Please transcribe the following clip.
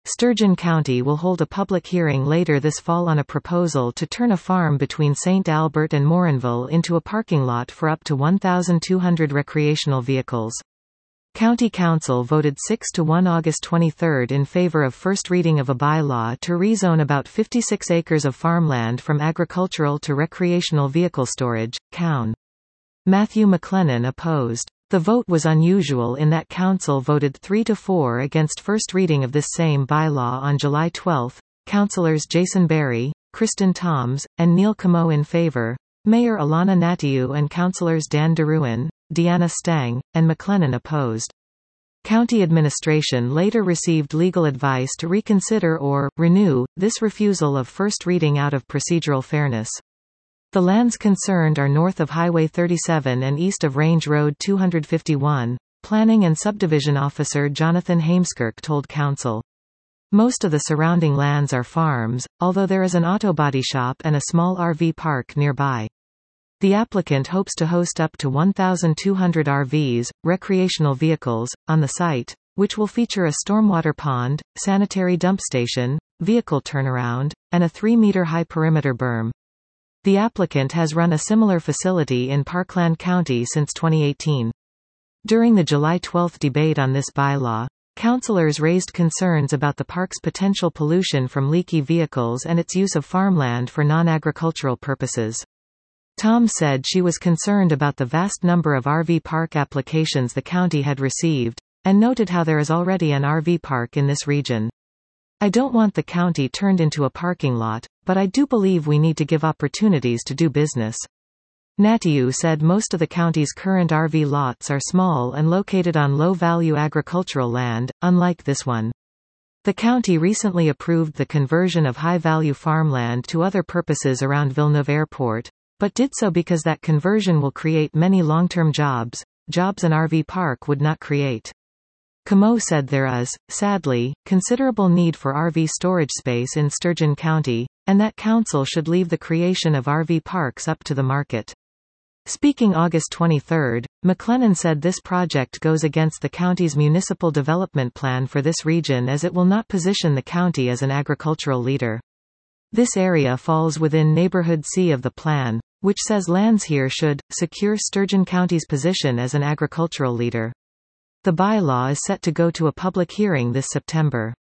Sturgeon County will hold a public hearing later this fall on a proposal to turn a farm between St. Albert and Morinville into a parking lot for up to 1,200 recreational vehicles. County Council voted 6-1 August 23 in favor of first reading of a bylaw to rezone about 56 acres of farmland from agricultural to recreational vehicle storage. Coun. Matthew McLennan opposed. The vote was unusual in that Council voted 3-4 against first reading of this same bylaw on July 12. Councillors Jason Berry, Kristen Toms, and Neil Comeau in favor. Mayor Alana Natiu and Councillors Dan DeRuin, Deanna Stang, and McLennan opposed. County administration later received legal advice to reconsider or renew this refusal of first reading out of procedural fairness. The lands concerned are north of Highway 37 and east of Range Road 251, Planning and Subdivision Officer Jonathan Heimskirk told Council. Most of the surrounding lands are farms, although there is an auto body shop and a small RV park nearby. The applicant hopes to host up to 1,200 RVs, recreational vehicles, on the site, which will feature a stormwater pond, sanitary dump station, vehicle turnaround, and a 3-meter-high perimeter berm. The applicant has run a similar facility in Parkland County since 2018. During the July 12 debate on this bylaw, councillors raised concerns about the park's potential pollution from leaky vehicles and its use of farmland for non-agricultural purposes. Tom said she was concerned about the vast number of RV park applications the county had received, and noted how there is already an RV park in this region. I don't want the county turned into a parking lot, but I do believe we need to give opportunities to do business. Natiu said most of the county's current RV lots are small and located on low-value agricultural land, unlike this one. The county recently approved the conversion of high-value farmland to other purposes around Villeneuve Airport, but did so because that conversion will create many long-term jobs an RV park would not create. Comeau said there is, sadly, considerable need for RV storage space in Sturgeon County, and that council should leave the creation of RV parks up to the market. Speaking August 23, McLennan said this project goes against the county's municipal development plan for this region as it will not position the county as an agricultural leader. This area falls within Neighborhood C of the plan, which says lands here should secure Sturgeon County's position as an agricultural leader. The bylaw is set to go to a public hearing this September.